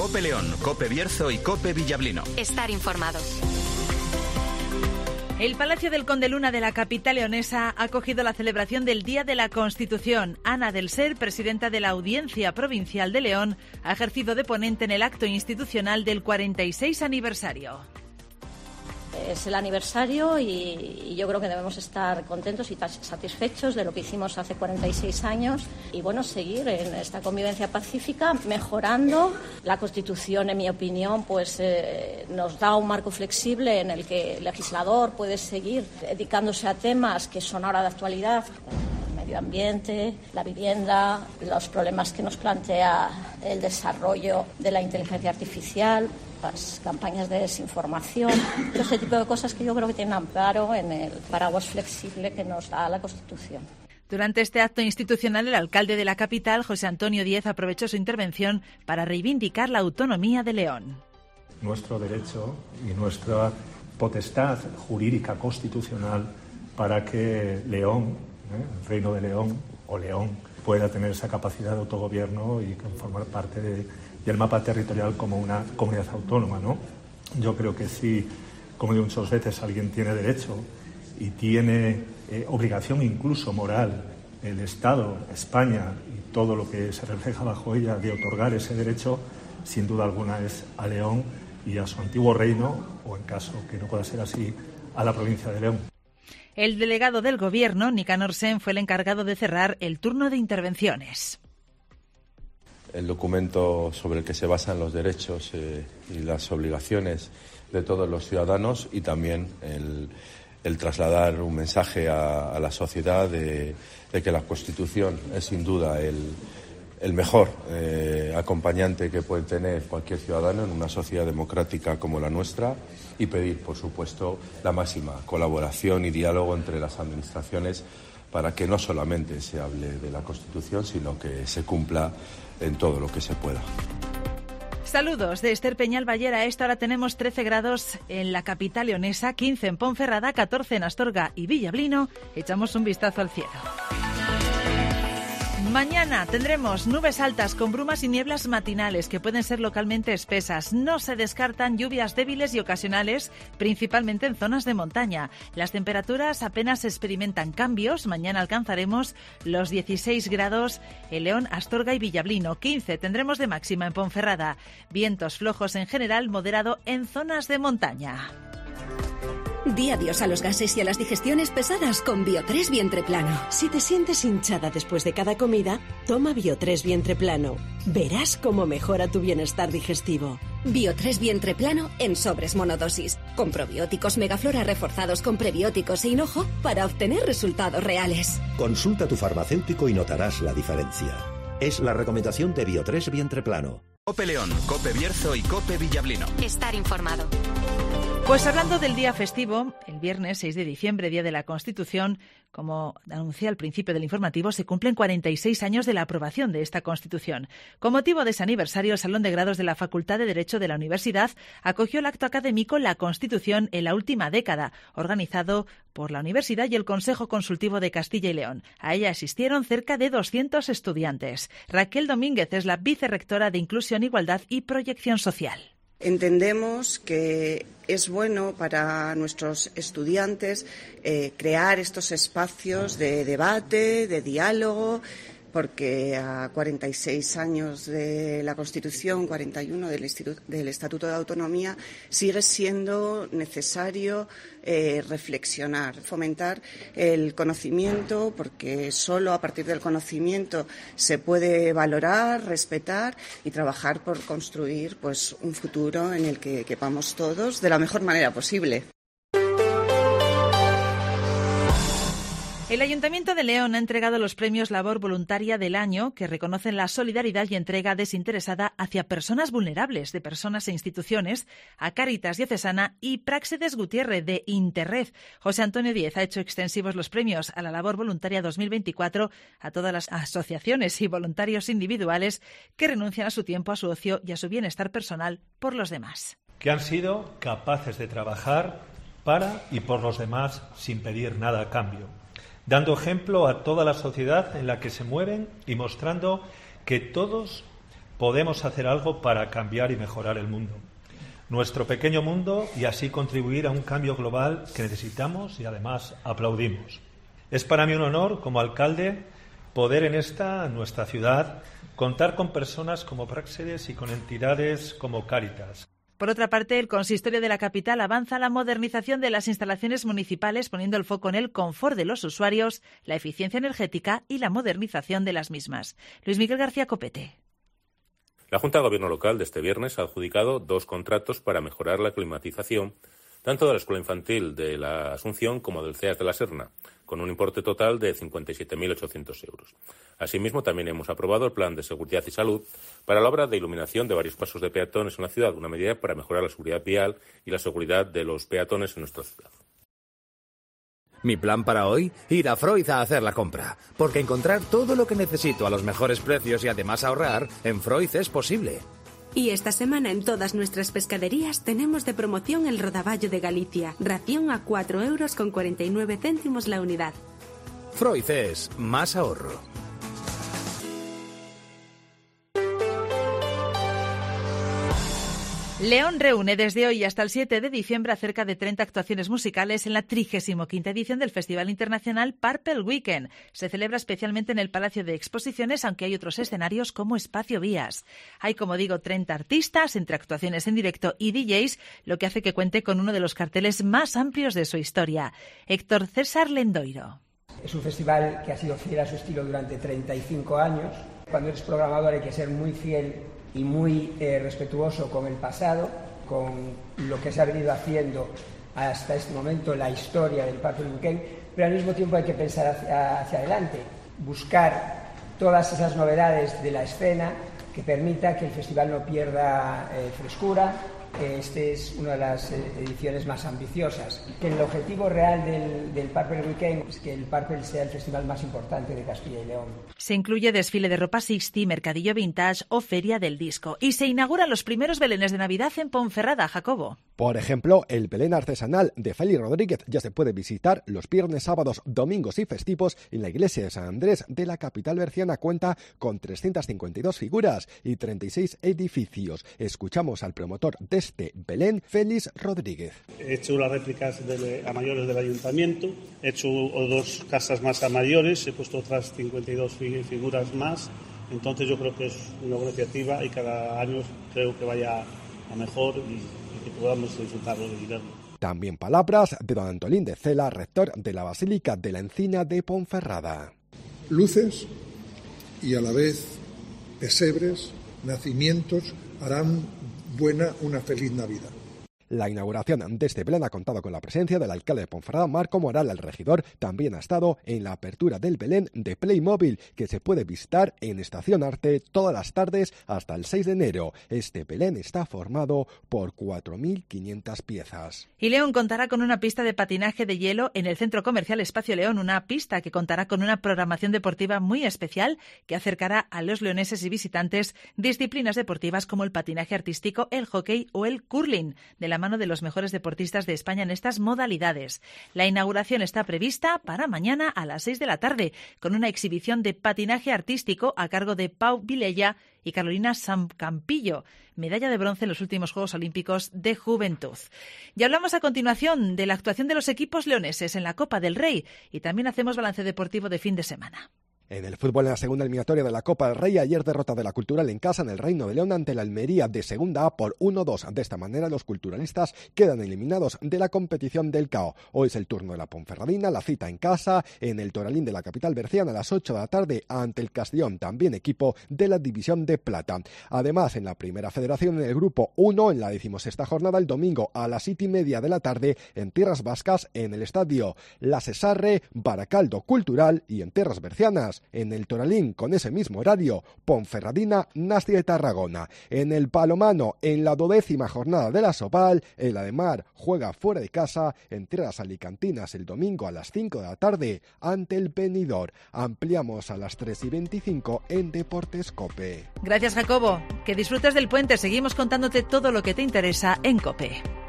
COPE León, COPE Bierzo y COPE Villablino. Estar informado. El Palacio del Conde Luna de la capital leonesa ha acogido la celebración del Día de la Constitución. Ana del Ser, presidenta de la Audiencia Provincial de León, ha ejercido de ponente en el acto institucional del 46 aniversario. Es el aniversario y yo creo que debemos estar contentos y satisfechos de lo que hicimos hace 46 años y bueno, seguir en esta convivencia pacífica, mejorando. La Constitución, en mi opinión, pues nos da un marco flexible en el que el legislador puede seguir dedicándose a temas que son ahora de actualidad. El medio ambiente, la vivienda, los problemas que nos plantea el desarrollo de la inteligencia artificial, las campañas de desinformación, todo ese tipo de cosas que yo creo que tienen amparo en el paraguas flexible que nos da la Constitución. Durante este acto institucional, el alcalde de la capital, José Antonio Díez, aprovechó su intervención para reivindicar la autonomía de León. Nuestro derecho y nuestra potestad jurídica constitucional para que León, el Reino de León o León, pueda tener esa capacidad de autogobierno y formar parte del mapa territorial como una comunidad autónoma, ¿no? Yo creo que sí, como digo muchas veces, alguien tiene derecho y tiene obligación incluso moral, el Estado, España y todo lo que se refleja bajo ella de otorgar ese derecho, sin duda alguna es a León y a su antiguo reino, o en caso que no pueda ser así, a la provincia de León. El delegado del Gobierno, Nicanor Sen, fue el encargado de cerrar el turno de intervenciones. El documento sobre el que se basan los derechos y las obligaciones de todos los ciudadanos y también el trasladar un mensaje a la sociedad de que la Constitución es sin duda el mejor acompañante que puede tener cualquier ciudadano en una sociedad democrática como la nuestra y pedir, por supuesto, la máxima colaboración y diálogo entre las administraciones para que no solamente se hable de la Constitución, sino que se cumpla en todo lo que se pueda. Saludos de Esther Peñalballera. A esta hora tenemos 13 grados en la capital leonesa, 15 en Ponferrada, 14 en Astorga y Villablino. Echamos un vistazo al cielo. Mañana tendremos nubes altas con brumas y nieblas matinales que pueden ser localmente espesas. No se descartan lluvias débiles y ocasionales, principalmente en zonas de montaña. Las temperaturas apenas experimentan cambios. Mañana alcanzaremos los 16 grados en León, Astorga y Villablino. 15 tendremos de máxima en Ponferrada. Vientos flojos en general, moderado en zonas de montaña. Di adiós a los gases y a las digestiones pesadas con Bio3 Vientre Plano. Si te sientes hinchada después de cada comida, toma Bio3 Vientre Plano. Verás cómo mejora tu bienestar digestivo. Bio3 Vientre Plano en sobres monodosis, con probióticos Megaflora reforzados con prebióticos e hinojo para obtener resultados reales. Consulta a tu farmacéutico y notarás la diferencia. Es la recomendación de Bio3 Vientre Plano. COPE León, COPE Bierzo y COPE Villablino. Estar informado. Pues hablando del día festivo, el viernes 6 de diciembre, Día de la Constitución, como anuncié al principio del informativo, se cumplen 46 años de la aprobación de esta Constitución. Con motivo de ese aniversario, el Salón de Grados de la Facultad de Derecho de la Universidad acogió el acto académico La Constitución en la última década, organizado por la Universidad y el Consejo Consultivo de Castilla y León. A ella asistieron cerca de 200 estudiantes. Raquel Domínguez es la vicerrectora de Inclusión, Igualdad y Proyección Social. Entendemos que es bueno para nuestros estudiantes crear estos espacios de debate, de diálogo, porque a 46 años de la Constitución, 41 del Estatuto de Autonomía, sigue siendo necesario reflexionar, fomentar el conocimiento, porque solo a partir del conocimiento se puede valorar, respetar y trabajar por construir pues un futuro en el que quepamos todos de la mejor manera posible. El Ayuntamiento de León ha entregado los premios Labor Voluntaria del Año, que reconocen la solidaridad y entrega desinteresada hacia personas vulnerables de personas e instituciones, a Cáritas Diocesana y Práxedes Gutiérrez de Interred. José Antonio Díez ha hecho extensivos los premios a la Labor Voluntaria 2024 a todas las asociaciones y voluntarios individuales que renuncian a su tiempo, a su ocio y a su bienestar personal por los demás. Que han sido capaces de trabajar para y por los demás sin pedir nada a cambio, dando ejemplo a toda la sociedad en la que se mueven y mostrando que todos podemos hacer algo para cambiar y mejorar el mundo, nuestro pequeño mundo, y así contribuir a un cambio global que necesitamos y además aplaudimos. Es para mí un honor, como alcalde, poder en nuestra ciudad, contar con personas como Práxedes y con entidades como Cáritas. Por otra parte, el consistorio de la capital avanza la modernización de las instalaciones municipales, poniendo el foco en el confort de los usuarios, la eficiencia energética y la modernización de las mismas. Luis Miguel García Copete. La Junta de Gobierno Local de este viernes ha adjudicado 2 contratos para mejorar la climatización, tanto de la Escuela Infantil de la Asunción como del CEAS de la Serna, con un importe total de 57.800 euros. Asimismo, también hemos aprobado el Plan de Seguridad y Salud para la obra de iluminación de varios pasos de peatones en la ciudad, una medida para mejorar la seguridad vial y la seguridad de los peatones en nuestra ciudad. Mi plan para hoy, ir a Freud a hacer la compra, porque encontrar todo lo que necesito a los mejores precios y además ahorrar, en Freud es posible. Y esta semana en todas nuestras pescaderías tenemos de promoción el rodaballo de Galicia, ración a 4,49 € la unidad. Freud es más ahorro. León reúne desde hoy hasta el 7 de diciembre a cerca de 30 actuaciones musicales en la 35ª edición del Festival Internacional Purple Weekend. Se celebra especialmente en el Palacio de Exposiciones, aunque hay otros escenarios como Espacio Vías. Hay, como digo, 30 artistas, entre actuaciones en directo y DJs, lo que hace que cuente con uno de los carteles más amplios de su historia. Héctor César Lendoiro. Es un festival que ha sido fiel a su estilo durante 35 años. Cuando eres programador hay que ser muy fiel y muy respetuoso con el pasado, con lo que se ha venido haciendo hasta este momento, la historia del Purple Weekend, pero al mismo tiempo hay que pensar hacia adelante, buscar todas esas novedades de la escena que permita que el festival no pierda frescura. Este es una de las ediciones más ambiciosas. Que el objetivo real del Purple Weekend es que el Purple sea el festival más importante de Castilla y León. Se incluye desfile de ropa 60, mercadillo vintage o feria del disco. Y se inauguran los primeros belenes de Navidad en Ponferrada, Jacobo. Por ejemplo, el Belén artesanal de Félix Rodríguez ya se puede visitar los viernes, sábados, domingos y festivos en la iglesia de San Andrés de la capital berciana. Cuenta con 352 figuras y 36 edificios. Escuchamos al promotor de este Belén, Félix Rodríguez. He hecho las réplicas a mayores del ayuntamiento, he hecho 2 casas más a mayores, he puesto otras 52 figuras más. Entonces yo creo que es una buena iniciativa y cada año creo que vaya a mejor y que podamos disfrutarlo y verlo. También palabras de don Antolín de Cela, rector de la Basílica de la Encina de Ponferrada. Luces y a la vez pesebres, nacimientos harán una feliz Navidad. La inauguración de este Belén ha contado con la presencia del alcalde de Ponferrada, Marco Moral. El regidor también ha estado en la apertura del Belén de Playmobil, que se puede visitar en Estación Arte todas las tardes hasta el 6 de enero. Este Belén está formado por 4.500 piezas. Y León contará con una pista de patinaje de hielo en el Centro Comercial Espacio León, una pista que contará con una programación deportiva muy especial que acercará a los leoneses y visitantes disciplinas deportivas como el patinaje artístico, el hockey o el curling, de la mano de los mejores deportistas de España en estas modalidades. La inauguración está prevista para mañana a las 6 de la tarde, con una exhibición de patinaje artístico a cargo de Pau Vilella y Carolina Samcampillo, medalla de bronce en los últimos Juegos Olímpicos de Juventud. Y hablamos a continuación de la actuación de los equipos leoneses en la Copa del Rey y también hacemos balance deportivo de fin de semana. En el fútbol, en la segunda eliminatoria de la Copa del Rey, ayer derrota de la Cultural en casa en el Reino de León ante la Almería de Segunda A por 1-2. De esta manera, los culturalistas quedan eliminados de la competición del CAO. Hoy es el turno de la Ponferradina, la cita en casa, en el Toralín de la capital berciana a las 8 de la tarde ante el Castellón, también equipo de la División de Plata. Además, en la Primera Federación, en el Grupo 1, en la 16ª jornada, el domingo a las 7:30 de la tarde, en Tierras Vascas, en el Estadio La Cesarre, Baracaldo Cultural, y en Tierras Bercianas, en el Toralín, con ese mismo horario, Ponferradina, Nasti de Tarragona. En el Palomano, en la 12ª jornada de la Sopal, el Ademar juega fuera de casa en Tierras Alicantinas el domingo a las 5 de la tarde ante el Benidorm. Ampliamos a las 3:25 en Deportes COPE. Gracias, Jacobo. Que disfrutes del puente. Seguimos contándote todo lo que te interesa en COPE.